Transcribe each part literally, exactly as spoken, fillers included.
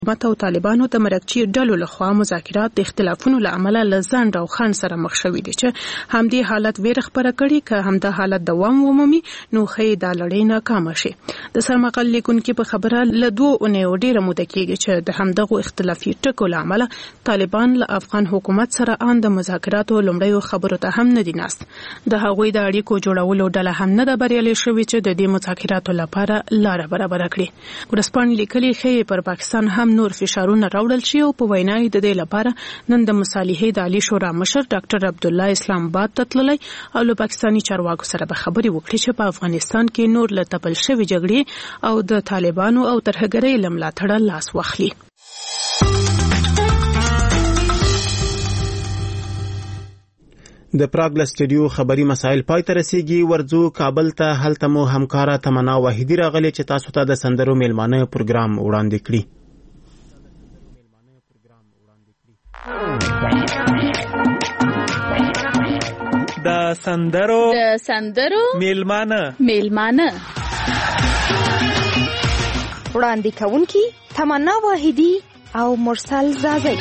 حکومت او طالبانو د مرکچی ډلو لخوا مذاکرات د اختلافونو له امله له ځنډ او خنډ سره مخ شوي دي چې همدې حالت ویره خپره کړي که همدا حالت دوام ومومي نو ښایي دا لړۍ ناکامه شي. د سرمقال لیکونکي په خبره له دوه اونیو ډیره موده کېږي چې د همدغو اختلافي ټکو له امله طالبان له افغان حکومت سره ان د مذاکراتو لومړیو خبرو ته هم نه دي ناست. د هغوی د اړیکو جوړولو ډله هم نه ده بریالۍ شوې چې د دې مذاکراتو لپاره لاره برابره کړي. ورسپانې لیکلي ښایي پر پاکستان هم نور فشارونه راوړل شي او په وینا یې د دې لپاره نن د مصالحې د عالی شورا مشر ډاکټر عبدالله اسلام آباد ته تللی او له پاکستاني چارواکو سره به خبرې وکړي چې په افغانستان کې نور له تپل شوې جګړې او د طالبانو او ترهګرۍ له ملاتړه لاس واخلي. د پراګ له سټډیو خبري مسایل پای ته رسیږي. ورځو کابل ته هلته مو همکارا تمنا واحدی راغلي چې تاسو ته د سندرو میلمانه پروګرام وړاندې کړي. د سندرو د سندرو میلمانه میلمانه وړاندې کوونکی تمنا واحدی او مرسل زازی.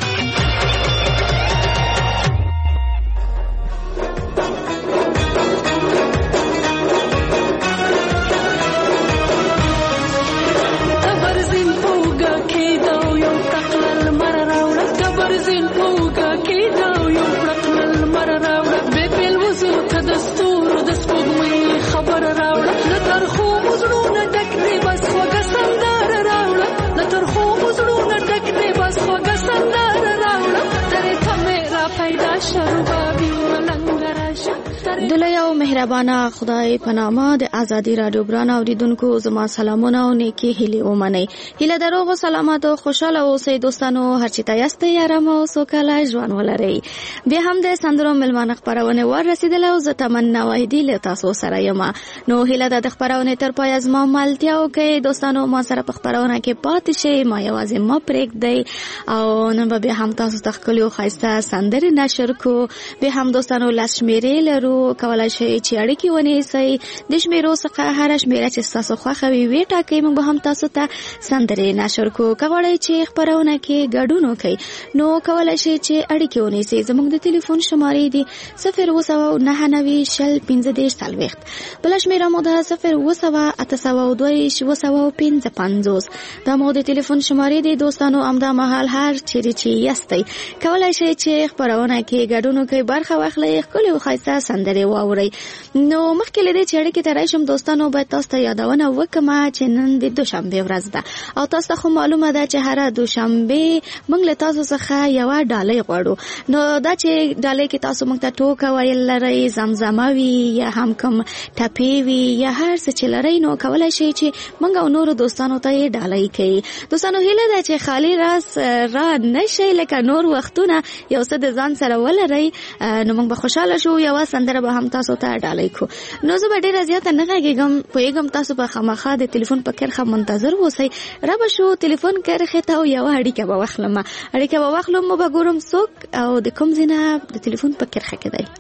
دلای او مهربانه خدای په نامه د ازادي رادیو بران اوریدونکو زما سلامونه او نیکی هیله ومنئ. هیله دروغ او سلامات او خوشاله اوسئ دوستانو، هر چی تاسو ته آرام او سوکاله ژوند ولرئ. بیا هم د سندرو ملمانه خبرونه ور رسیدله او زه تمنا واحدی له تاسو سره یم. نو هیله د خبرونه تر پای از ما ملتیا او کې دوستانو ما سره په خبرونه کې پاتې شئ، ما یوازې ما پرېږدئ او نن به هم تاسو ته خپل خاصه سندرې نشر کو. بیا هم دوستانو لاس شمیرې لرو، کولای شئ چې اړیکې ونیسئ. د شمیرو څخه هر شمیره چې تاسو خوښه وي وی ټاکئ، موږ به هم تاسو ته سندرې نشر کو. کولای چې خبرونه کې ګډون وکړئ نو کولای شئ چې اړیکې ونیسئ. زموږ د ټلیفون شمارې دي صفر اووه سوه نهه نوي شل پنځه دېرش څلوېښت، بله شمیره مو ده صفر اووه سوه اته سوه دوه ویشت اووه سوه پنځه پنځوس. دا مو د ټلیفون شمارې دي دوستانو. همدا مهال هر چیرې چې یاستئ کولای شئ چې خبرونه کې ګډون وکړئ، برخه واخلئ، ښکلې او ښایسته سندرې واورئ. نو مخکې له دې چې اړیکې ته راشم دوستانو باید تاسو ته یادونه وکړم چې نن د دوشنبې ورځ ده او تاسو ته خو معلومه ده چې هره دوشنبې موږ له تاسو څخه یوه ډالۍ غواړو. نو دا چې ډالۍ کې تاسو موږ ته ټوکه ویل لرئ، زمزمه وي یا هم کوم ټپې وي یا هر څه چې لرئ نو کولای شئ چې موږ او نورو دوستانو ته یې ډالۍ کړئ. دوستانو هیله ده چې خالی راس را نشئ، لکه نور وختونه یو څه د ځان سره ولرئ نو موږ به خوشحاله شو. یوه سندره به هم تاسو ته ډالۍ کو. نو زه به ډېره زیاته نه غږېږم، پوهېږم تاسو به خامخا د تلیفون په کرښه منتظر اوسئ. را به شو تلیفون کرښې ته او یوه اړیکه به واخلم اړیکه به واخلم مو به ګورم څوک او د کوم ځای نه د تلیفون په کرښه کې دی.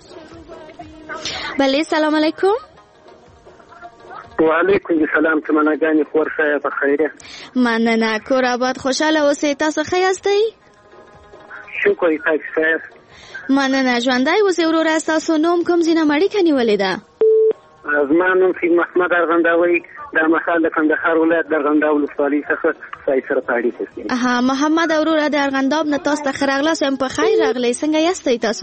بله سلام علیکم. وعلیکم السلام. تمناګانې خور ښه په خیره؟ مننه، کور آباد، خوشحاله اوسئ. تاسو ښه یاستئ؟ شکر تاسو ښه یاست؟ مننه، ژوندی اوسئ. وروره ستاسو نوم کوم ځای نه اړیکه نیولې ده؟ زما نوم سید محمد ارغنداوی، دا مهال د کندهار ولایت د ارغنداب ولسوالۍ څخه ستاسو سره په اړیکه کې. اها محمد وروره د ارغنداب نه تاسو ته ښه راغلاست. یم په خیر راغلی. څنګه یاستئ تاسو؟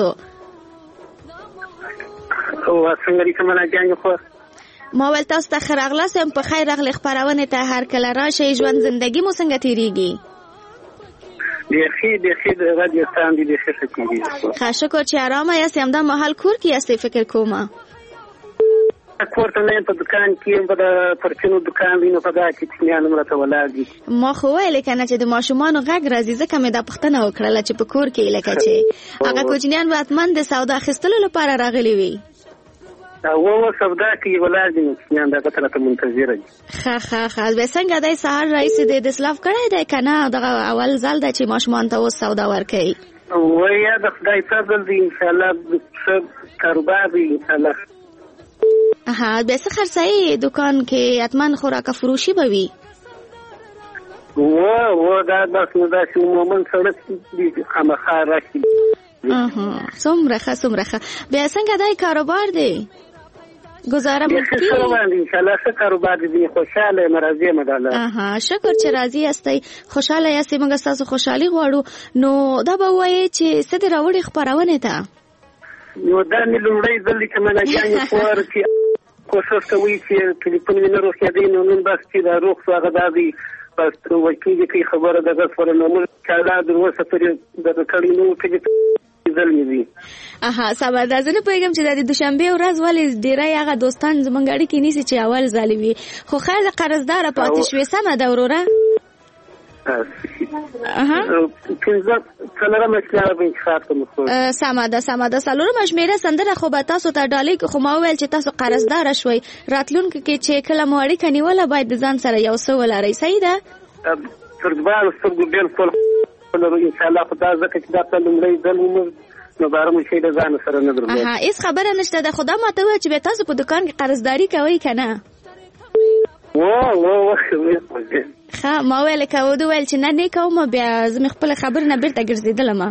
او څنګه دې تمناګانې خور؟ ما ویل تاسو ته ښه راغلاست. یم په خیر راغلی. خپرونې ته هر کله راشئ. ژوند زندګي مو څنګه تېرېږي؟ بیخي بیخي د رادیو ستان دي بیخي ښه کېږي. ښه شکر چې ارامه یاست. همدا مهال کور کې یاستئ فکر کومه؟ کور ته نه یم، په دکان کې یم، په د پرچونو دکان دی نو په دا کې کوچنیان هم راته ولاړ دي. ما خو ویلې که نه چې د ماشومانو غږ راځي ځکه مې دا پوښتنه وکړله چې په کور کې لکه چې هغه کوچنیان به حتما د سودا اخیستلو لپاره راغلي وي. و سودا کې ولاړ دي کوچنیان دغه ته راته منتظره دي. ښه ښه ښه. بیا څنګه دی سهار راهیسې د دسلاف کړی دی که نه دغه اول ځل ده چې ماشومان ته اوس سودا ورکوي؟ ویا د خدای فضل دی انشاءالله ښه کاروبار دی انشاءالله. اها بیا څه خرڅوي دکان کې؟ حتما خوراک فروشي به وي. و و دا بس نو دا چې عموما سړک دي خامخا راشي. اها څومره ښه څومره ښه. بیا څنګه دای کاروبار دی گزاره مو کی؟ ان شاء الله څه کاروبار دی خوشاله مرضی مداله. اها شکر چې راضی یاستئ خوشاله یاستئ موږ تاسو خوشحالي غواړو. نو دا به وایي چې څه دې راوړي خپرونه ته؟ نو دا مې لومړی ځل چې ملګری خور چې کوشش کوي چې ټلیفون مې نه روښیادي نو نن بس چې دا روغ شو هغه دا دی بس وکیږي چې خبره دغه سره نو موږ کاله د وسه پرې د کړي نو چې ځل مې دی. اها سبا دا زه نه پوهېږم چې د دوشنبې ورځ ولې ډېری هغه دوستان زموږ اړیکې نیسي چې اول ځل وي خو خیر د قرضداره پاتې شوې سمه ده وروره؟ سمه ده سمه ده. څلورمه شمېره سندره خو به تاسو ته ډالۍ خو ما وویل چې تاسو قرضداره شوئ راتلونکي کې چې کله مو اړیکه نیوله باید د ځان سره یو څه ولرئ. صحیح ده؟ تر دواړو سترګو بېلکل انشاءالله خو دا ځکه چې دا ته لومړی ځل وموږ نو باره مو شی د ځان سره نه درلود. اها هېڅ خبره نشته ده. خو دا ماته وویل چې بیا تاسو په دکان کې قرضداري کوئ که نه؟ ښه ما ویل که ودې ویل چې نه نه کوم بیا زه مې خپله خبرې نه بېرته ګرځېدلم.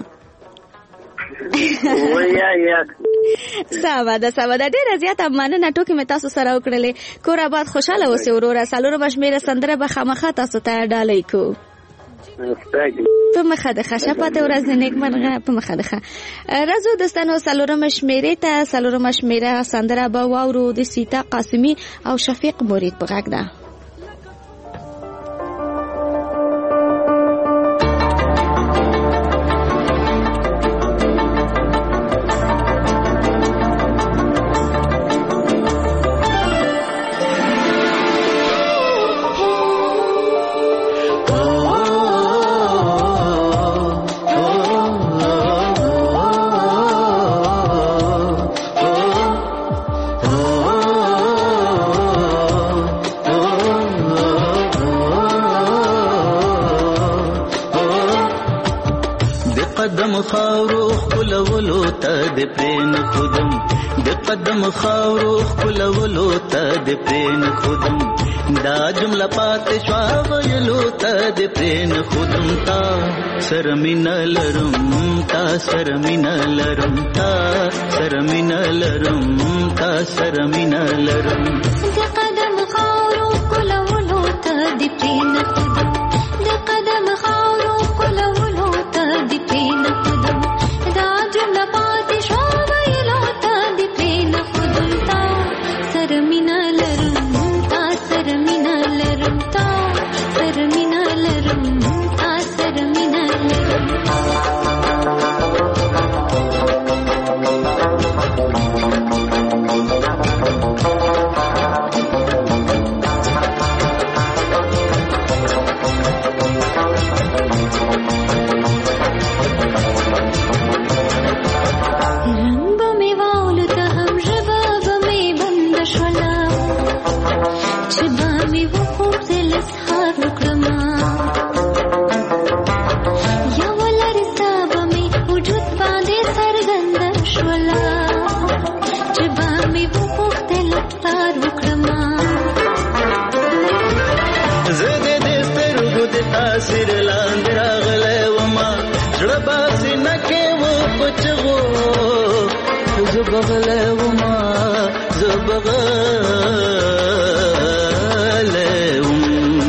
سمه ده سمه ده. ډېره زیاته مننه ټوکې مې تاسو سره وکړلې. کور آباد خوشحاله اوسئ وروره. څلورمه شمېره سندره به خامخا تاسو ته ډالۍ کوو. په مخه ده ښه. شه پاتې ورځ د نیکمرغه. په مخه ده ښه. راځو دوستانو څلورمه شمېرې ته. څلورمه شمېره سندره به واورو د سیتا قاسمي او شفیق مرید په غږ ده. خاورو خلولو ته د پرین خودم د قدم خاورو خلولو ته د پرین خودم دا جمله پات شوا ویلو ته د پرین خودم تا سرمین لرم تا سرمین لرم تا سرمین لرم تا سرمین لرم د قدم خاورو خلولو ته د پرین خودم د قدم خاورو خلولو ته د پرین خودم دا جمله پاتې شو ویلو ته د پرین خودم تا سرمینه لرم تا سرمینه لرم تا سرمینه لرم تا سرمینه لرم تاثیر لاندې راغلی وما زړه باسي نکې و پچغو زه بغلی وما زه بغلی وم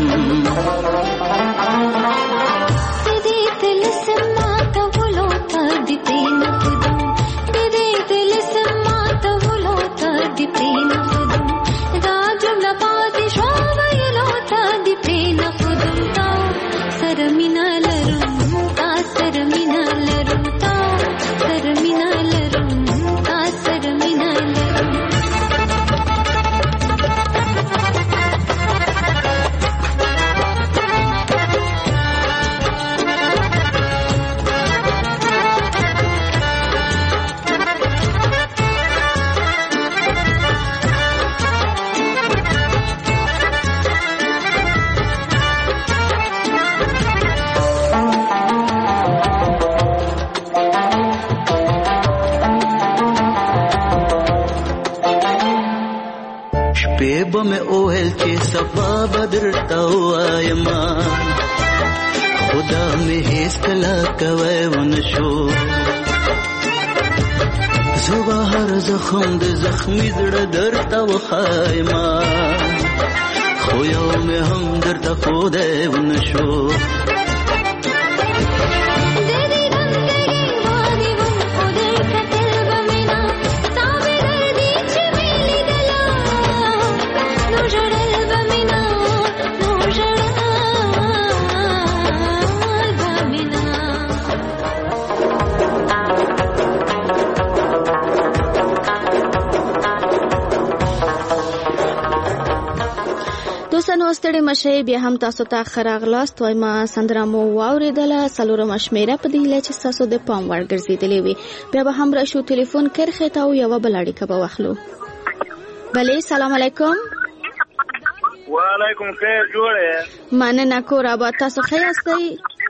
د دې طلسم ماتولو ته د پرین خودم د دې طلسم ماتولو ته د پرین خودم دا جمله پاتې شوه ویلو ته د پرین خودم تا سرمینه لرم تا سرمینه لرم تا سرمینه لرم تا سرمینه لرم شپې به مې اوهل چې سبا به درته ووایم دا مې هیڅ کله کوي ونشو زوبا هر زخم د زخمی زړه درته وخایما خو یو مې هم درته خودی ونشو دوستانو ستړي مشه بیا هم تاسو ته خراغلاست وای ما سندره مو واوریدله څلورمه شمیره په دې لچ تاسو د پام وړ ګرځیدلې وي بیا به هم راشو ټلیفون کرخه ته او یو بل اړیکه به واخلو بله سلام علیکم وعلیکم خیر جوړه مننه کور آباد تاسو ښه یاستئ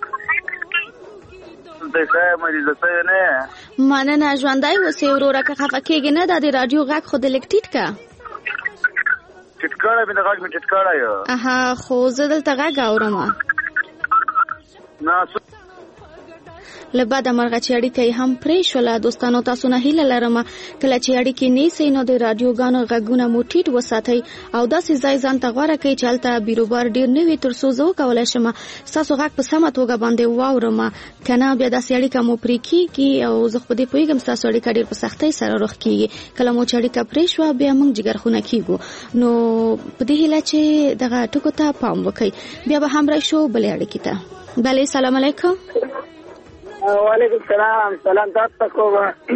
دغه مریض ته نه مننه ژوندۍ اوسئ وروره که خفه کېږئ نه دا د راډیو غږ خو د لږ ټیټ که ټټکاړه به د غږ مې ټټکاړه یو اها خو زه دلته غږ اورم نه له بده مرغه چې اړیکه یې هم پرې شوله دوستانو تاسو نه هیله لرم کله چې اړیکې نیسئ نو د راډیوګانو غږونه مو ټیټ وساتئ او داسې ځای ځان ته غوره کړئ چې هلته بیروبار ډېر نه وي تر څو زه وکولی شم ستاسو غږ په سمه توګه باندې واورم که نه بیا داسې اړیکه مو پرې کېږي او زه خو په دې پوهېږم ستاسو اړیکه ډېر په سختۍ سره رخ کېږي کله مو چې اړیکه پرې شوه بیا موږ جګرخونه کېږو نو په دې هیله چې دغه ټکو ته پام وکړئ بیا به هم راشو بلې اړیکې ته بلې سلام علیکم وعلیکم السلام سلام تاسو کوم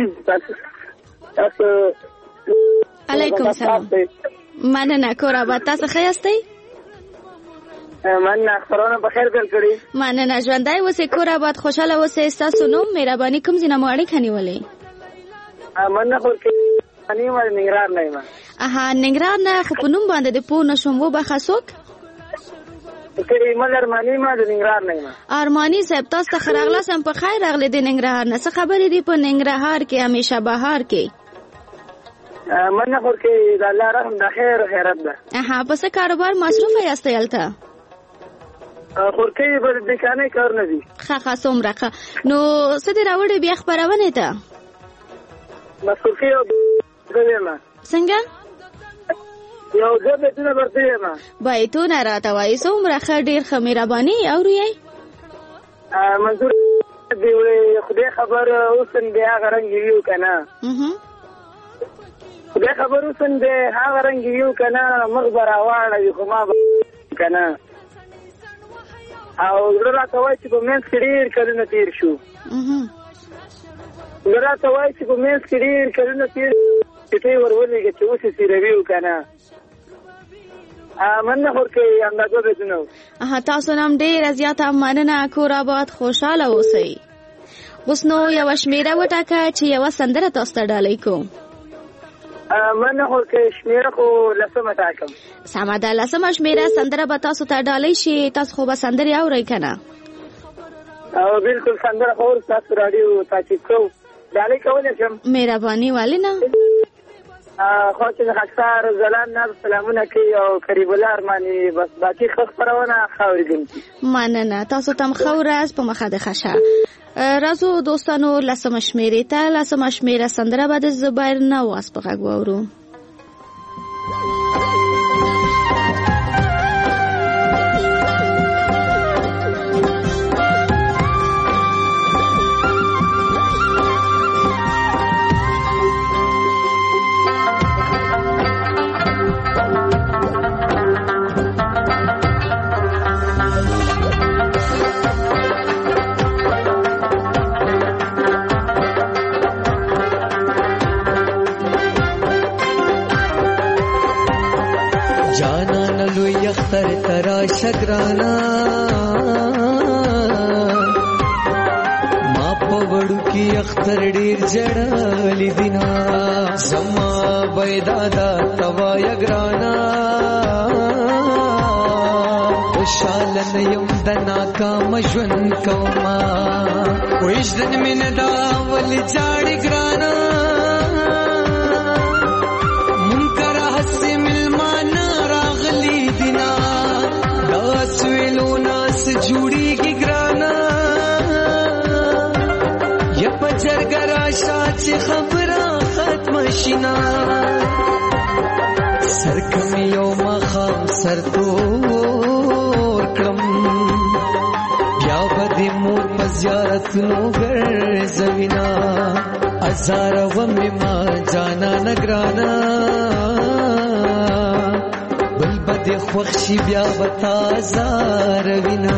تاسو علیکم السلام مننه کور آباد تاسو ښه یاستئ مننه خبرونه په خیر پیل کړي مننه ژوندی اوسئ کور آباد خوشحاله اوسئ ستاسو نوم مهرباني کوم ځای نه مو اړیکه نیولې مننه خو کې نیمه ننګرهار نه یم اها ننګرهار نه خو په نوم باندې د پوه نه شوم وبخښه څوک کریمه ارمانی ما د ننګرهار نه یم ارمانی صاحب تاسو ته ښه راغلاست هم په خیر راغلی د ننګرهار نه څه خبرې دي په ننګرهار کې همیشه بهار کې مننه خو کې د الله رحم د خیر خیرت ده اها په څه کاروبار مصروفه یاستئ هلته خورکې به د دکانې کار نه دي ښه ښه څومره ښه نو څه دې راوړې بیا خپرونې ته بس خورکې یو یم څنګه یو دوه بیتونه ورته یم بیتونه راته وایي څومره ښه ډېر ښه مهرباني اورئ منظور دی خدای خبر اوسن دی هغه رنګ یو که نه خدای خبر اوسن دی هغه رنګ یو که نه مخ به راواړوي خو ما به که نه او زړه راته وایي چې په منځ کې ډېر کلونه تېر شو زړه راته وایي چې په منځ کې ډېر کلونه تېر چټۍ ور ولېږه چې اوس یې سیروي و که نه مننه خو کې همدا دوه بیتونه اها تاسو نه هم ډېره زیاته مننه کور آباد خوشحاله اوسئ اوس نو یوه شمېره وټاکه چې یوه سندره تاسو ته ډالۍ کوم مننه خو کې شمېره خو لسمه ټاکم سمه ده لسمه شمېره سندره به تاسو ته ډالۍ شي تاسو خو به سندرې اورئ که نه او بلکل سندره خو تاسو راډیو تعقیب کوو ډالۍ کولی شم مهرباني ولې نه خو چې د خاکسار زلان نه سلامونه کوي او قریب الله ارماني بس باقي ښه خپرونه ښه اورېدونکي مننه تاسو ته هم ښه ورځ په مخه د ښه شه راځو دوستانو لسمه شمېرې ته لسمه شمېره سندره به د زبیر نواز په غږ واورو اختر ترا شگرانا ما پوڑو کی اختر ډیر جړالی دینا زما بيدادا توا یگرانا وشالن یم دنا کا مجن کوما وجدن من دا ول جاړی ګرانا منکر حس ملمان راغلی دینا داس ویلو ناس جوړی کی ګرانا جرګراشا چې خبره ختم شینا سرکم یو مخام سرتور کړم بیا به مور په زیارت نو ګرځوینا ازار و می ما جانا نگرانا بل بد خوښي بیا وتا زار وینا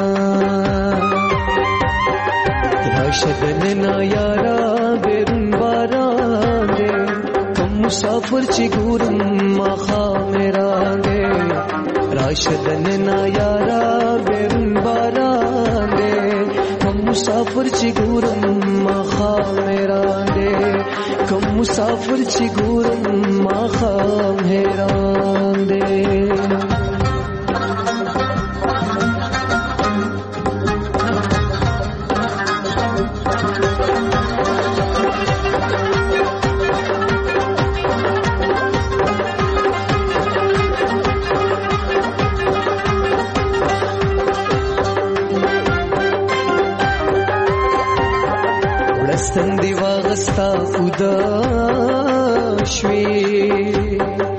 راشدن نا یارا بیرون باران دے کم مسافر چی گورم مخا میران دے راشدن نا یارا بیرون باران دے کم مسافر چی گورم مخا میران دے کم مسافر چی گورم مخا میران دے ستن دی واغستا خدا شوی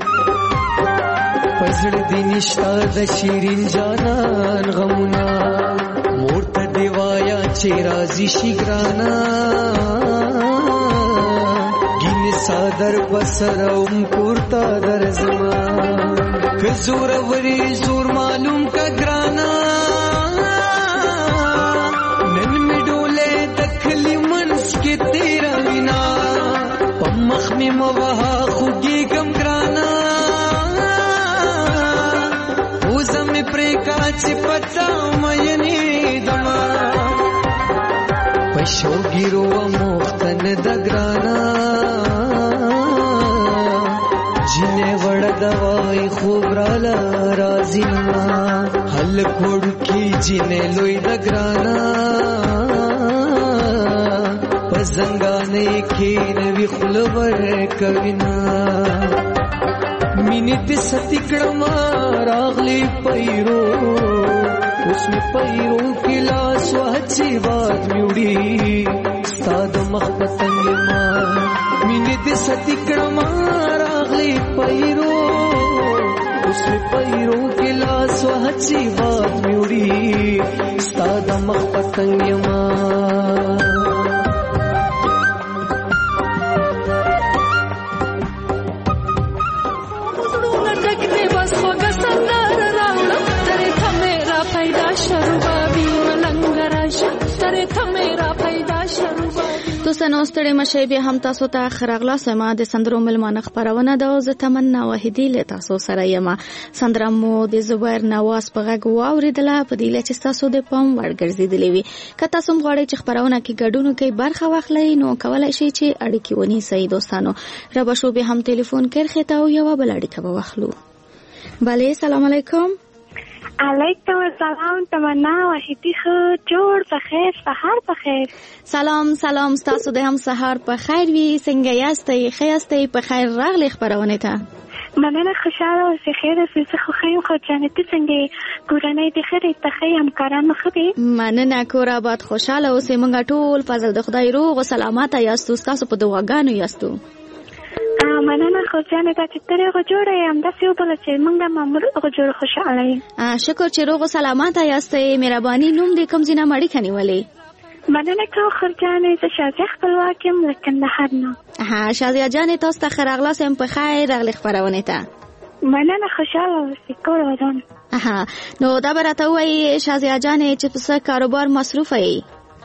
پزړ دی نشتا د شیرین جانان غمونا مورته دی وایا چې راضی شي ګرانا ګین صادر بسروم کوړتا در زما که زور وری زور معلوم کا ګرانا تیرا وینا پمخ می موها خوږی کم ګرانا وزم پرېکا چې پتا مې دما پښو ګیرو مختن د ګرانا جنې وړ دوای خوب را رازینا حل کوړ کی جنې لوی د ګرانا زنګانې کې نوی خلور کوینا مینې ته ستکړم راغلی پیرو اوس می پیرو کې لاس وهچی واد میوړي ستاد مخ پتنګ ما مینې ته ستکړم راغلی پیرو اوس می پیرو کې لاس وهچی واد میوړي ستاد مخ پتنګ ما دوستانو ستړي مشه به هم تاسو ته خراغلا سما د سندرو ملمانه خبرونه د ز تمنا وحیدی له تاسو سره یم سندرمو د زبر نواز په غږ واوریدله په دی چې تاسو د پام ورګرځیدلې وي که تاسو غواړئ چې خبرونه کې ګډون کوي برخه واخلئ نو کولای شئ چې اړیکې ونیسئ دوستانو را به شو به هم ټلیفون کرخه تا او یو بل اړیکه واخلو بله سلام علیکم علیکم السلام تمنا وحیدی خو جوړ په خیر سحر په خیر سلام سلام تاسو د هم سحر په خیر وي څنګه یاستئ خیاستئ په خیر راغلی خبرونه ته مننه خوشاله اوسئ خیر اوسئ خو خیر خو جانته څنګه کورنۍ د خیر ته خیم کارانو خو دي مننه کور آباد خوشاله اوسئ مونږ ټول فضل د خدای روغ او سلامت یاستو تاسو په دعاګانو یاستو مننه خو جانې دا چې ترې غو جوړه یم داسې وبله چې موږ مامور غو جوړ خوشحاله یم شکر چې روغ او سلامت یاستئ مهرباني نوم دې کوم ځای نه اړیکه نیولې مننه کوم خور جانې زه شازیه خپلواک یم له کندهار نه ها شازیه جانې تاسو ته ښه راغلاست یم په خیر راغلې خپرونې ته مننه خوشحاله اوسئ کور ودان نو دا به راته ووایي شازیه جانې چې په څه کاروبار مصروفه یې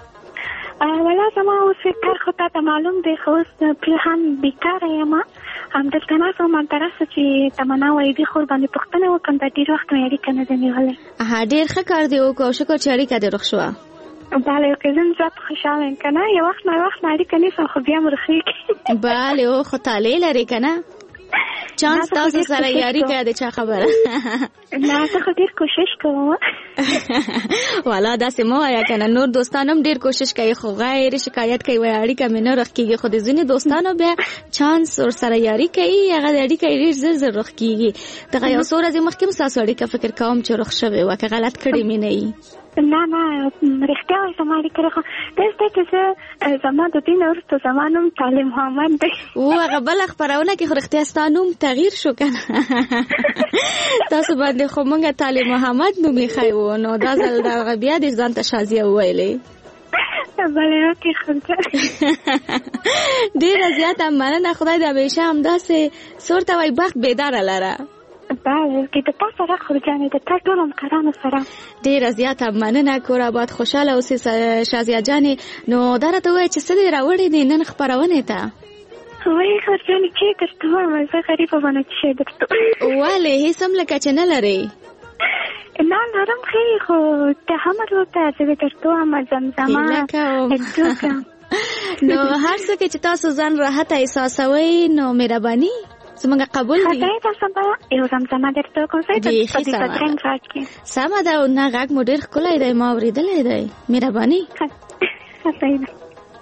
ولا زما اوس کار خو ته معلوم دی خو اوس هم بیکاره یم همدلته ناسته وم همدارسته چې تمنا وحیدي خور باندې پوښتنه وکړم دا ډېر وخت مې اړیکه نه ده نیولې ډېر ښه کار دی وکړو او شکر چې اړیکه دې روغ شوه بله اوکې زه زیات خوشحاله یم که نه یو وخت نه وخت نه اړیکه نیسم خو بیا مې رخېږي بله او خو طالع لرې که نه چانس تاسو سره یاري کوي د چا خبره نه زه خو ډېر کوشش کوم والا داسې مه وایه که نه نور دوستان هم ډېر کوشش کوي خو غیر شکایت کوي وایي اړیکه مې نه رخ کېږي خو د ځینې دوستانو بیا چانس ورسره یاري کوي هغه د اړیکه یې ډېر زر زر رخ کېږي دغه یو څو ورځې مخکې هم ستاسو اړیکه فکر کوم چې رخ شوې وه که غلط کړې مې نه وي نه نه رښتیا وایي زما اړیکه راخوا داسې دی چې زه زما د دین وروسته زما نوم طالب محمد دی. او هغه بله خپرونه کې خو رښتیا ستا نوم تغییر شو که نه؟ تاسو باندې خو مونږ طالب محمد نوم ایښی و، نو دا ځل د هغه بیا دې ځان ته شازیه وویلې. بله اوکې خلجه ډېره زیاته مننه. خدای دې همیشه همداسې سور ته وایي بخت بیداره لره. بله کې د تا سره خلجانې د تا ټولو همکارانو سره ډېره زیاته مننه. کور آباد خوشحاله اوسې شازیه جانې. نو دا راته ووایه چې څه دې راوړی دی نن خپرونې ته؟ وایي خلجانې چې درته وایم زه غریبه به نه څه شی درته ولې هېڅ هم لکه چې نه لرې؟ نه لرم ښې خو ته هم ورته زه به درته وایم زمزمه ټوکه. نو هر څه کې چې تاسو ځان راحته احساسوئ نو مهرباني زمونږ قبول دی. خدای ته سمه یو زمزمه درته وکړم زه د بدرنګ غږ کې. سمه ده. نه غږ مو ډېر ښکلی دی، ما اورېدلی دی. مهرباني. خدای ده.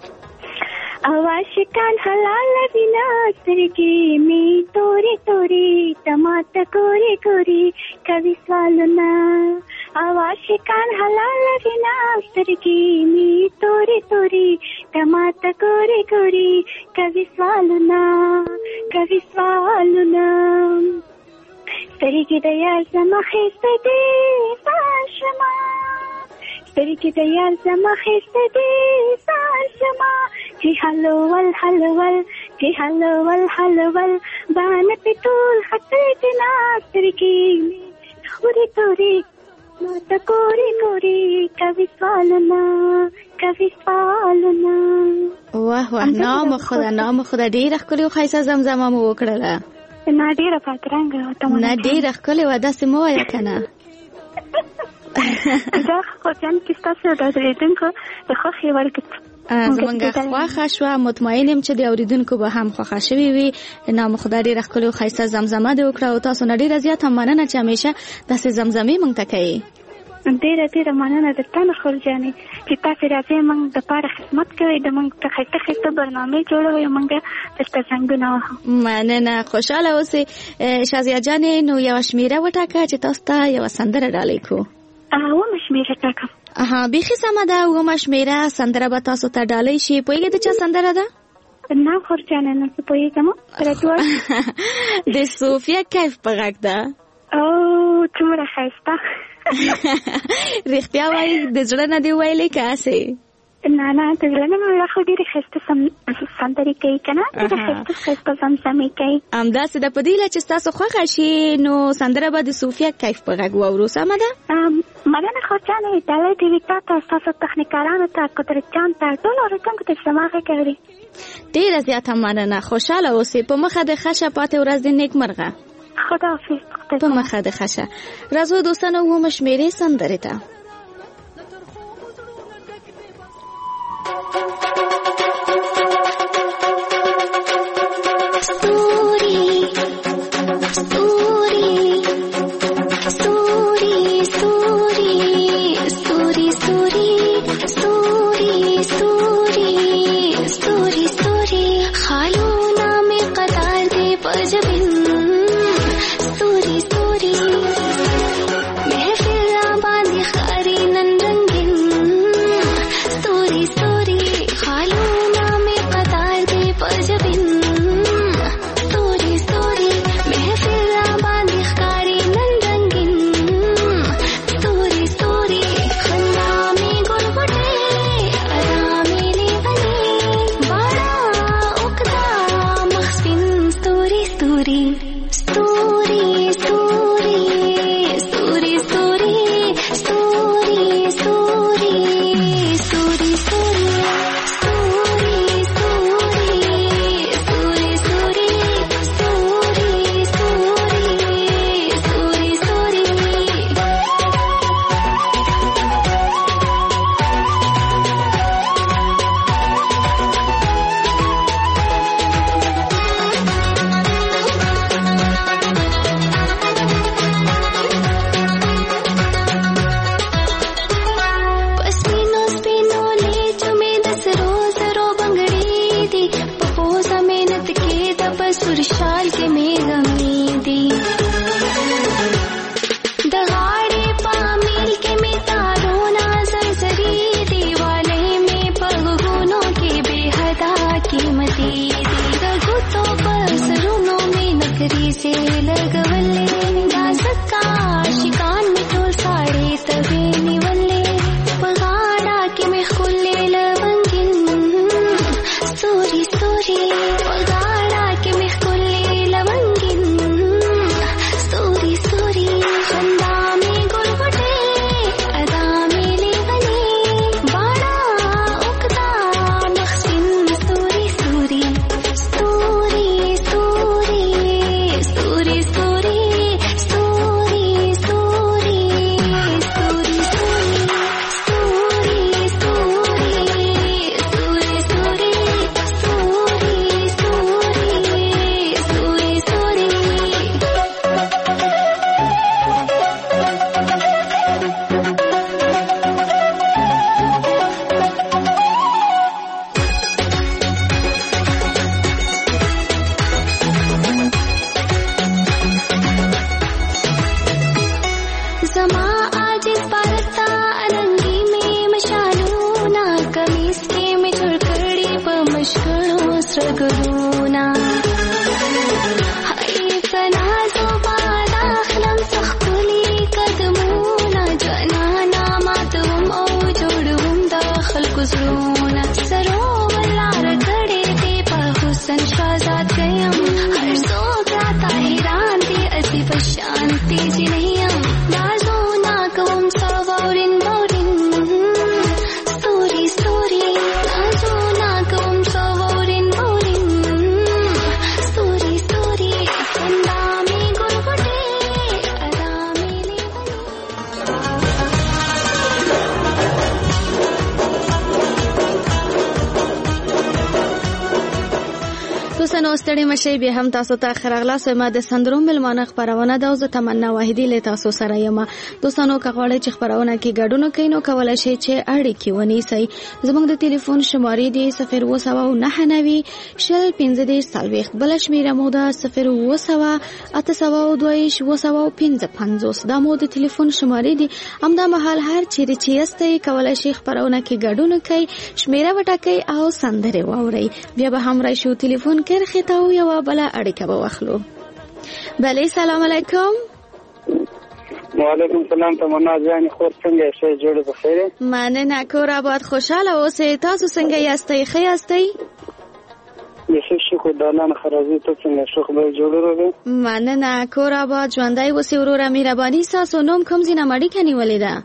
عاشقان حلال وینا سترګې می تورې تورې تماته کورې کورې کوي سوالونه. عاشقان حلال وینا سترګې می تورې تورې تماته کورې کورې کوي سوالونه کوي سوالونه. سترګې د یار زما ښایسته دي ځان شمه، سترګې د یار زما ښایسته دي ځان شمه چې حلول حلول چې حلول حلول باندې په ټول خطر دي سترګې مې تورې تورې ماته کورې کورې کوي سوالونه کوي سوالونه. واه واه نام خدا نام خدا. ډېره ښکلې او ښایسته زمزمه مو وکړله. نه ډېره بدرنګه نه ډېره ښکلې وه. داسې مه وایه که نه. دا خلجان کې ستاسو د اورېدونکو د خوښې وړ زمونږ خوښه شوه. مطمئن یم چې د اورېدونکو به هم خوښه شوې وي. نام خدا ډېره ښکلې او ښایسته زمزمه دې وکړه او تاسو نه ډېره زیاته مننه چې همیشه داسې زمزمې موږ ته کوي. ډېره ډېره مننه درته نه خلجانې چې تاسې راځئ موږ دپاره خدمت کوئ، د موږ ته ښایسته ښایسته برنامې جوړوئ او موږ درته زنګونه وهو. مننه. خوشحاله اوسئ شازیه جانې. نو یوه شمېره وټاکه چې تاسو ته یوه سندره ډالۍ کړو. اومه شمېره ټاکم. اها بیخي سمه ده. اومه شمېره سندره به تاسو ته ډالۍ شي. پوهېږئ د چا سندره ده؟ نه خلجانه نه څه پوهېږم. د صوفیه کیف په غږ ده. او څومره ښایسته. رښتیا وایي د زړه نه دې ویلې که هسې؟ نه نه د زړه نه مې خو ډېرې ښایسته سندرې کوي که نه، ډېرې ښایسته ښایسته زمزمې کوي. همداسې ده. په دې هیله چې ستاسو خوښه شي نو سندره به د صوفیه کیف په غږ واورو. سمه ده؟ مننه خلجانې. ډالۍ دې وي تا ته، ستاسو تخنیکارانو ته، قدرت جان ته، ټولو اورېدونکو ته چې زما غږ اوري. ډېره زیاته مننه. خوشحاله اوسئ. په مخه د ښه شه. پاتې ورځ دې نیکمرغه. خداحافظ. په مخه د ښه شه. راځو دوستانو اومه شمېرې سندرې ته. Story, story, story, story, story. गुजरोना सरोवला रगड़े दे हुसन शहजाद गयम हर सो गाता हैरान थी अजीब शांति जी नहीं हम नाजो ना कवम सवारिन बोरिन स्टोरी स्टोरी नाजो ना कवम सवारिन बोरिन स्टोरी स्टोरी कंदा में गुरगुटे अदा में ले دوستان ستړي مشي به هم تاسو ته خرغلا سم د سندروم ملمانه خبرونه دا او تمنا واحدی له تاسو سره یم. دوستانو کغواړی چې خبرونه کې ګډون کینو کولای شي چې اړیکې ونیسي. زموږ د ټلیفون شمارې دی صفر و سوا نه نوي شل پنځه دې سالويخ بل شمیره مو ده صفر و سوا اته سوا دویش و سوا پنځه پنځوس دا مو د ټلیفون شمارې دی. همدا مهال هر چیرې چې یاستئ کولای شي خبرونه کې ګډون کوي شمیره وټاکئ او سندره واورئ. بیا به هم راشو ټلیفون کې خطاو یو بلا اړیکه به واخلو. بله سلام علیکم. وعلیکم السلام. تمنا جان خور څنګه شې جوړ بخیر؟ مننه کور آباد خوشاله اوسئ. تاسو څنګه یاستئ؟ ښه یاستئ؟ یې شکر دالان خرازي ته څنګه شو خبر جوړ وروګه؟ مننه کور آباد ژوندۍ اوسئ وروره. مهرباني تاسو نوم کوم ځای نه مړی کني ولې ده؟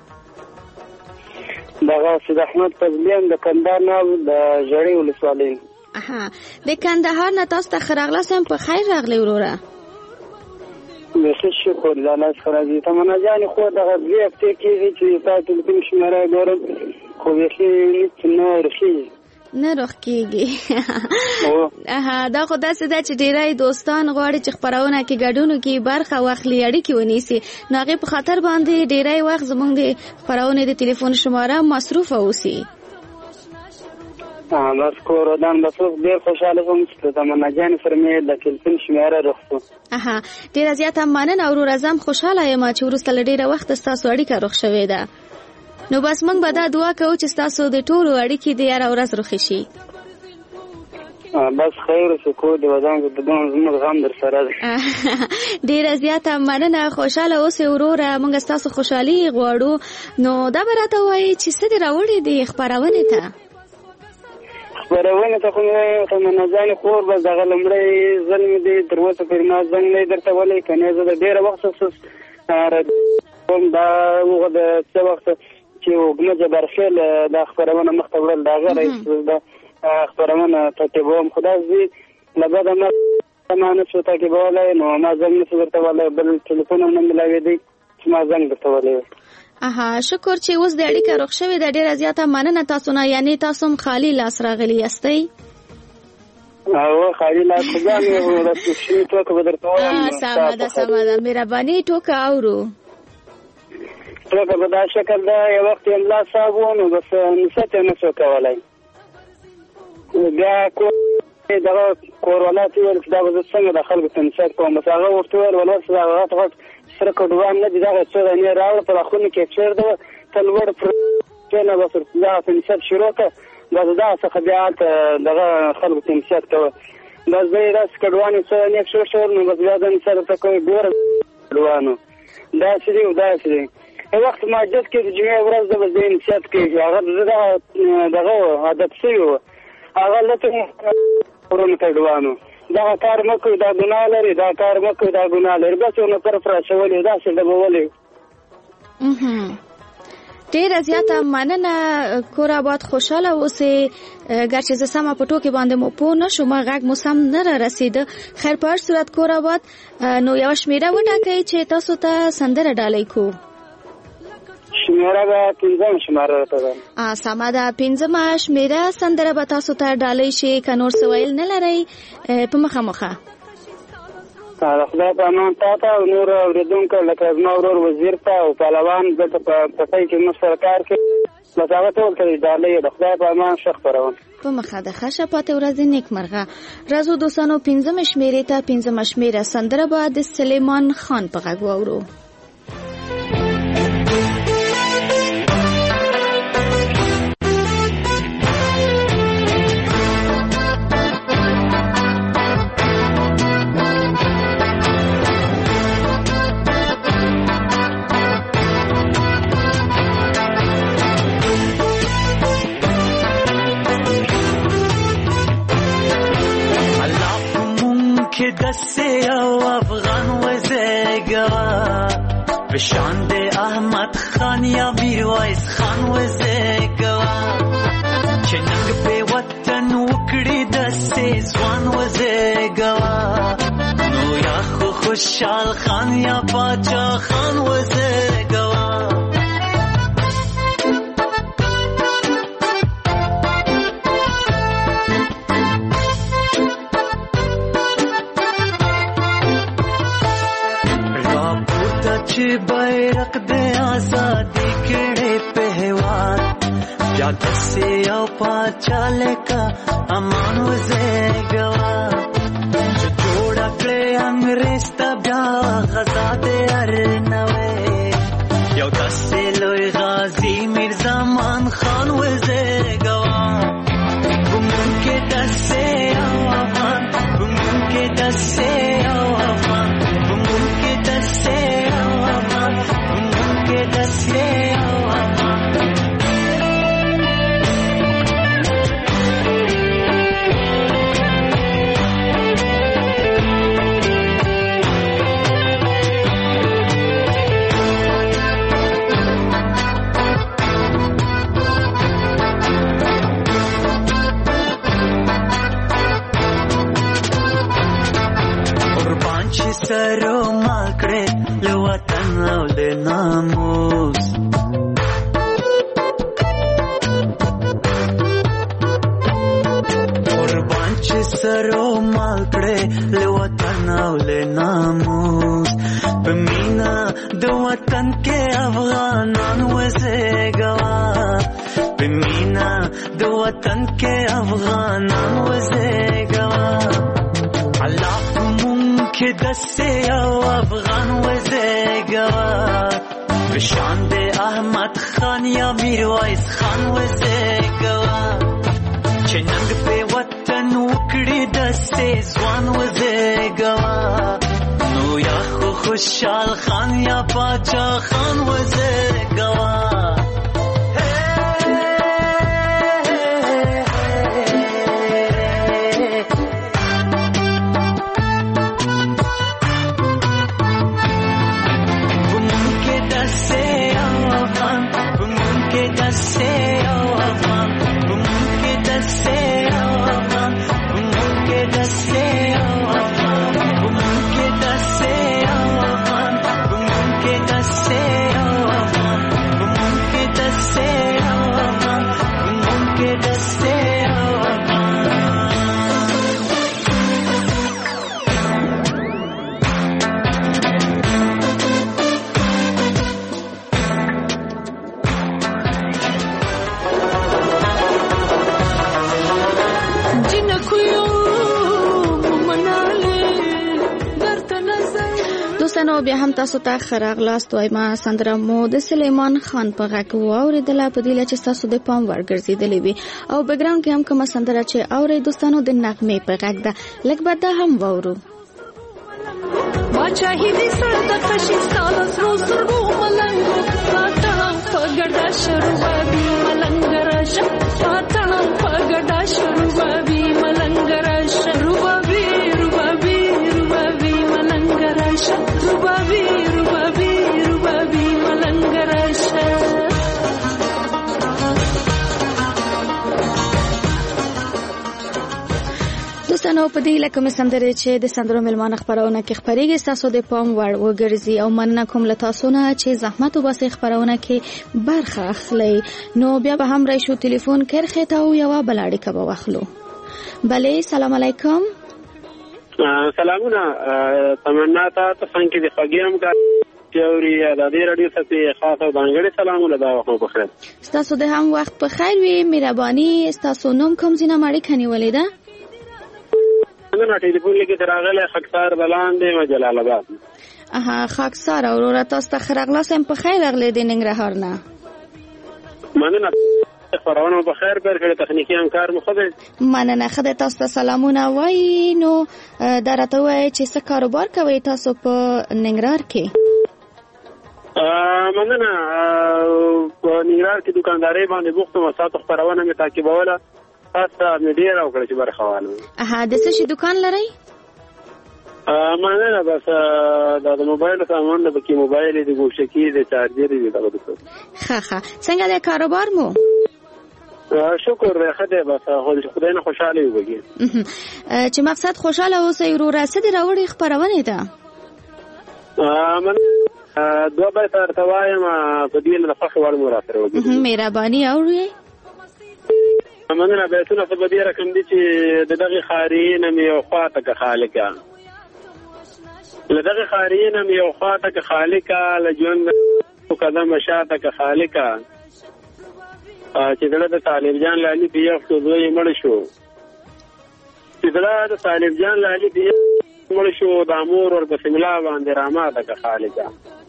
دغه سید احمد فضلیان د کندهار نه د جړې ولسوالۍ. اها د کندهار نه تاسو ته خراغله سم په خیر راغلی وروره. یې شکر دالان خرازي تمنا جان خو دغه دې هفته کې چې تاسو ټلیفون شماره ګورم خو یې نه رخي نه روخ کېږي. اها دا خو داسې ده چې ډیری دوستان غواړي چې خپرونه کې ګډون کې برخه واخلي اړیکې ونیسي نو هغې په خطر باندې ډیری وخت زموږ د خپرونې د ټلیفون شماره مصروفه اوسي. بس کوردان بس ډېر خوشاله کوم چې تمنا جان سره مې د ټلیفون شماره رخصو. اها ډېره زیاته مننه او ورځم خوشاله یم چې وروسته له ډېره وخت ستاسو اړیکه رخ شوې ده. نو بس موږ به دا دعا کوو چې ستاسو د ټولو اړیکې د یاره ورځ رخې شي. بس خیر شکر دی ودان د دغه زموږ غم در سره ده. ډېره زیاته مننه خوشاله اوسئ وروره. موږ ستاسو خوشحالي غواړو. نو دا به راته ووایي چې څه دې راوړي دي خپرونې ته؟ خپرونې ته خو مې تمنا جانې خور بس دغه لومړی ځل مې دی تر اوسه پورې ما زنګ نه درته ولی که نه زه د ډېره وخت کوم دا هغه د څه وخت چې وګمه جبرخیل دا خپرونه مخته وړل د هغه رئیس د خپرونه تعقیبوم خو داسې له بده مرګه ما نه شو تعقیبولی نو ما زنګ نه شو درته ولی بل ټلیفون هم نه میلاوېدی چې ما زنګ درته ولی. اها شکر چې اوس د اړیکه رخ شوې ده. ډېره زیاته مننه تاسو نه. یعنې تاسو هم خالي لاس راغلي یاستئ؟ او خالي لاس خو ځان یې شنې ټوکه به درته ووایم. سمه ده سمه ده مهرباني ټوکه اورو. ټوکه په دا شکل ده یو وخت یې ملا صاحب و نو بس نصیحت یې نه شو کولی. بیا دغه کوروالا ته ویل چې دا به زه څنګه د خلکو ته نصیحت کوم بس هغه ورته ویل ولس دغه غټ غټ سره کډوان نه دي دغه څه دانې راوړه په خونه کې چیرده وه ته لوړ کېنه بس دغه نصیحت شروع کړه بس دغه څخه بیا هلته دغه خلکو ته نصیحت کوه بس دی داسې کډوان یې څه نیک شور شور نو بس بیا دا نصیحت ورته کوي ګوره کډوانو داسې دی او داسې دی. یو وخت مسجد کې د جمعې ورځ ده بس دی نصیحت کوي هغه دغه عادت شوي وه هغه لته ورونو کډوانو دغه کار مه کوئ دا ګناه لري دا کار مه کوئ دا ګناه لري بس ورنه طرف را اچولي داسې ډبولي. ډېره زیاته مننه کور آباد خوشحاله اوسئ. ګرچې زه سمه په ټوکې باندې مو پوه نه شوم غږ مو سم نه را رسېده. خیر په هر صورت کور آباد نو یوه شمېره وټاکئ چې تاسو ته سندره ډالۍ کو. شمېره به پنځمه شمېره راته ده. سمه ده پنځمه شمېره سندره به تاسو ته ډالۍ شي. که نور څه ویل نه لرئ په مخه مخه. د خدای په امان تا ته او نور اورېدونکو لکه زما ورور وزیر ته او پهلوان دلته په پټۍ کې موږ سره کار کوي بس هغه ټول ته ډالۍ د خدای په امان ښه خپرونه په مخه د ښه شپاتې ورځې نیکمرغه. راځو دوستانو پنځمه شمېرې ته پنځمه شمېره سندره به د سلیمان خان په غږ واورو. دسته او افغان وزگوا بشاند احمد خان یا میرویس خان وزگوا چې ننګ په وطن وکړي دسته ځوان وزگوا نو یا خو خوشحال خان یا باچا خان وزگوا چې بیرق د آزادی کړه په هواد یا دسه او پاچا لکا امان وزګوا چې جوړ کړه انګريز ته بیا غزا دې ارنوي یو دسه لوی غازی میرزا مان خان وزګوا کوم کې دسه او افغان کوم کې دسه او افغان کوم کې دسه سرو ماکړه له وطن او د ناموس قربان چې سرو ماکړه له وطن او د ناموس په مینا د وطن کې افغانان وزګوا په مینا د وطن کې افغانان وزګوا الله کې دسه او افغان وزګوا بشاند احمد خان یا میرویس خان وزګوا چې ننګ په وطن وکړي دسه ځوان وزګوا نو یا خو خوشحال خان یا باچا خان وزګوا بیا هم تاسو ته خراغلاست وایم سندره مو د سلیمان خان په غږ واوریدله په دې چې تاسو د پام ورګرځیدلې وي او بیکګراوند کې هم کومه سندره چې اوري دوستانو د نغمې په غږ ده لږ به دا هم واورو ما چاهي دې سره د کشي ساله سرو سرو ملنګ راته په ګډا شروع بي ملنګ راشه راته په ګډا شروع بي ملنګ راشه روبي روبي روبي ملنګ راشه روبي روبي روبي ملنګ راشه دوستانو په دې لکه مې سندره چې د سندرو ملمانه خبرونه کې خبرېږي تاسو د پام وړ وګرځي او مننه کوم له تاسو نه چې زحمت وباسي خبرونه کې برخه اخلي نو بیا به هم راشو ټلیفون کرخه ته او یو بلاړی کبه واخلو بله سلام علیکم سلامونه تمنا ته څنګه دي خوګیم کا تیوري د دې رادیو څخه خاصه ځانګړي سلامونه دا وخت په خیر تاسو د هم وخت په خیر وي مهرباني تاسو نوم کوم ځینه ماړي کني ولیدا نن ټلیفون لګي تراغله خاکسار بلاندې و جلال آباد اها خاکسار اورورا تاسو ته خرغلا سم په خیر اغله د ننګرهار نه مننه خبرونه په خیر پر کړه تخنیکی همکار مخدل مننه خدای تاسو ته سلامونه وای نو درته وای چې څه کاروبار کوي تاسو په ننګرهار کې مننه په ننګرهار کې دکانداري باندې بوخت مسات خبرونه مې تعقیبوله تاسو مې ډیر او کړه چې برخواله اها د څه شي دکان لرئ مننه. بس دا د موبایل سامان د بکی موبایل د ګوشکی د چارجر دی دغه څه. ښه ښه څنګه د کاروبار مو؟ شکر دی ښه دی. بس خدای نه خوشاله وي. چې مقصد خوشاله اوسئ وروره. څه دې راوړي خپرونې ته؟ من دوه بیت ورته وایم په دې د خوښې وړ مو راته وکړي. مهرباني اورئ. مننه. بیتونه څه په دې رقم دي چې د دغې خاریې نه مې یو خوا ته که خالقه له دغې خاریې نه مې یو خوا ته که خالقه له ژوند قدمه شاته که خالقه چې زړه د طالب جان لالي په یخ شو زوی یې مړ شو چې زړه د طالب جان لالي په یخ مړ شو د امور ورپسې ملا باندې راماته که خالقه.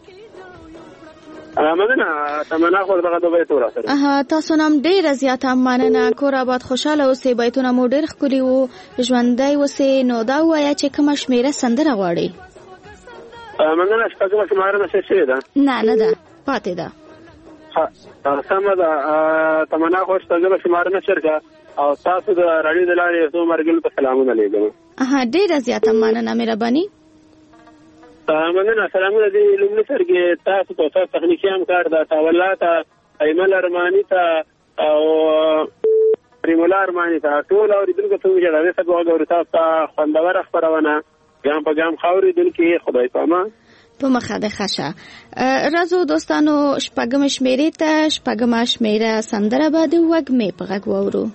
مننه. تمنا خو دغه د بیت ورسره. تاسو نام ډېره زیاته مننه. کور آباد خوشاله اوسئ. بیتونه مو ډېر ښکلي وو. ژوندی اوسئ. نو دا ووایه چې کومه شمېره سندره غواړئ؟ مننه. شپږمه شماره نشته شوې ده؟ نه نه ده پاتې ده. سمه ده. تمنا خو شپږمه شماره نشر که او تاسو د راډیو د لارې څو مرګلو ته سلامونه لیږم. ډېره زیاته مننه. مهرباني. مننه. سلامونه دي لومړي سر کې تاسو ته تاسو تخنیکي همکار ده تاولا ته ایمل ارماني ته او ریمولا ارماني ته ټول اورېدونکو ته وژړه دې څه وګورئ. تاسو ته خوندوره خپرونه ګام په ګام خاورېدونکي خدای پامان په مخه د خشه. راځو دوستانو شپږمه شمېرې ته. شپږمه شمېره سندره به د وږمې په غږ واورو.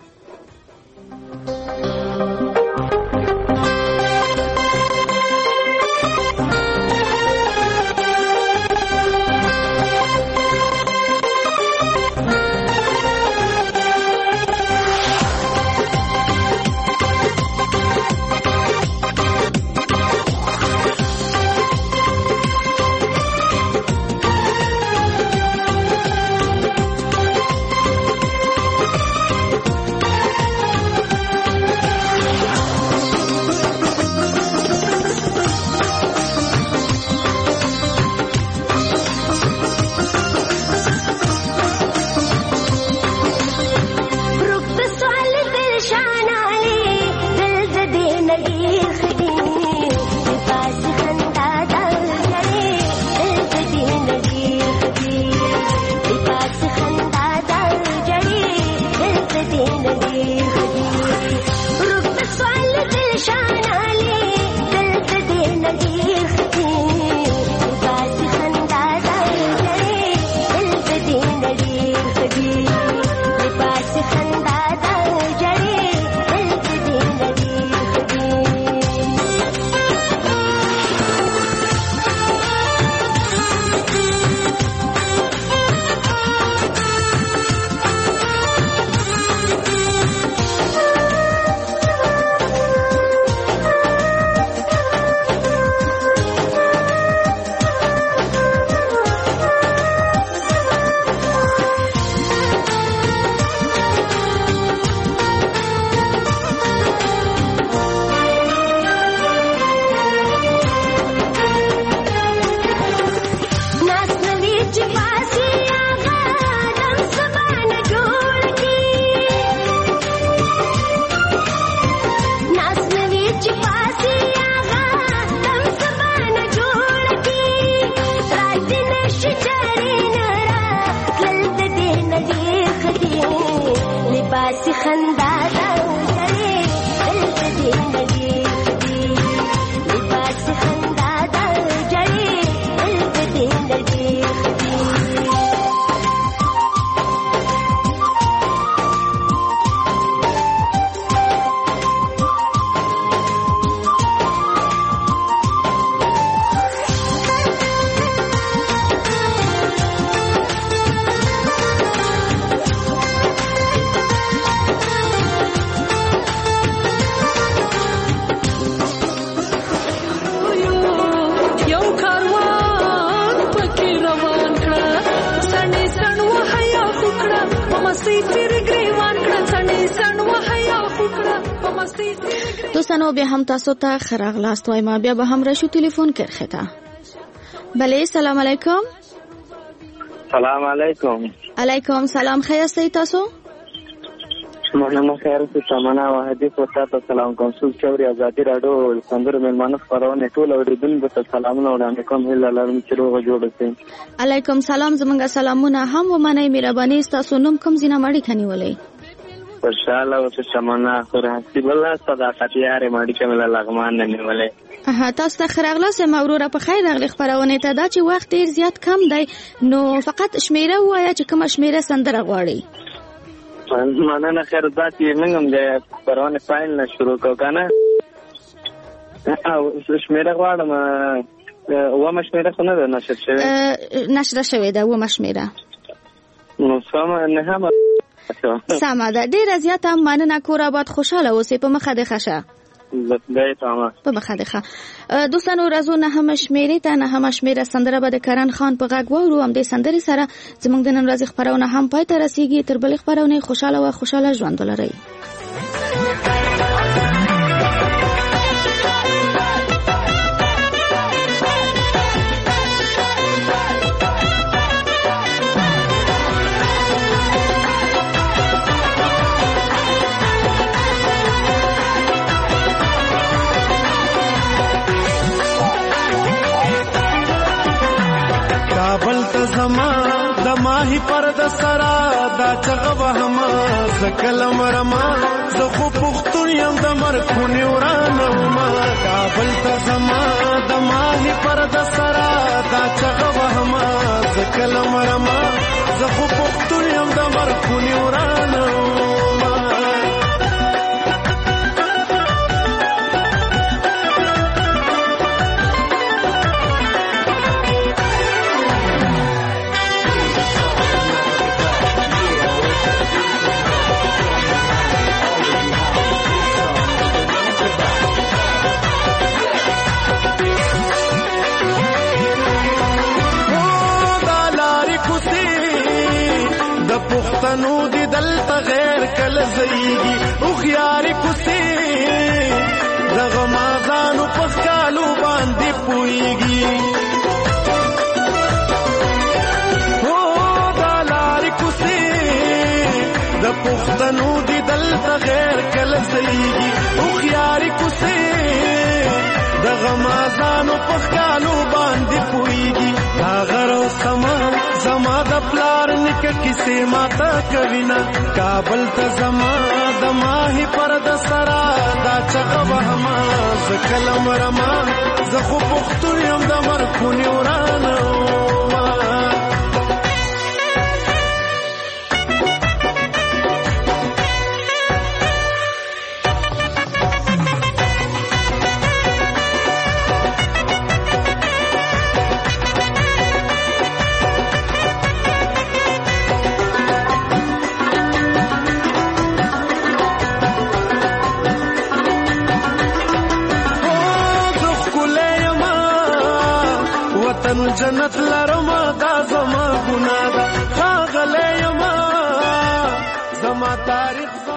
دوستانو بیا هم تاسو ته خراغلاست وایم. بیا به هم راشو تلیفون کرخه ته. بله سلام علیکم. سلام علیکم. علیکم سلام. ښه یاستئ تاسو؟ مننه خیر اوسې تمنا واحدي خو تاسو سلام کوم څوک چوري ازادي راډیو سندرو مېلمانه خپرونه ټول اورېدونکو ته سلامونه وړاندې کوم هیله لرم چې روغ جوړ اوسئ. علیکم سلام. زمونږ سلامونه هم ومنئ. مهرباني ستاسو نوم کوم ځای نه مړی کنیولئ؟ خوشحاله اوسې تمنا خو حسیب الله صداقت یارې مړی کومه لغمان نه نیولې. ها تاسو ته خراغلاس مورور په خیر راغلی خبرونه ته دا چې وخت ډیر زیات کم دی نو فقط شمیره وایا چې کوم شمیره سندره غواړي. مننه خیر ذات یې ننګم د خبرونه فایل نه شروع کو کنه او شمیره غواړم و مشمیره خو نه ده نشر شوی نشر شوی ده و مشمیره نو سم نه هم سمه ده. ډیره زیاته مننه. کور آباد خوشاله اوسئ. په مخه د خشه زه تمام په مخه د ښه دوستانو راځو نه هم شمیرې ته نه هم شمیره سندره به د کرن خان په غږ واورو. هم د سندرې سره زموږ د نن ورځې خبرونه هم پای ته رسیږي. تر بلې خبرونه خوشاله او خوشاله ژوند ولرئ. کابل ته زما د ماهی پر د سرا دا چغه وهما زکلم رما زه خو پختون یم د مرکونی ورانه ما. کابل ته زما د ماهی پر د سرا دا چغه وهما زکلم رما زه خو پختون یم د مرکونی ورانه ما. پښتنو دی دلته غیر کله زیږي او خياري کوسي دغه مازانو په کالو باندې پويږي او دا لاري کوسي د پښتنو دی دلته غیر کله زیږي او خياري کوسي دغه مازانو په کالو باندې پويږي. اگر سما زما د پلار نک کیسه ماتا کوینا. کابل ته زما د ماهی پر د سرا دا چغه وهما زکلم رما زه خو پختون یم د مرکونی ورانه جنت لرما دا زما ګناه دا خاغله یما زما تاریخ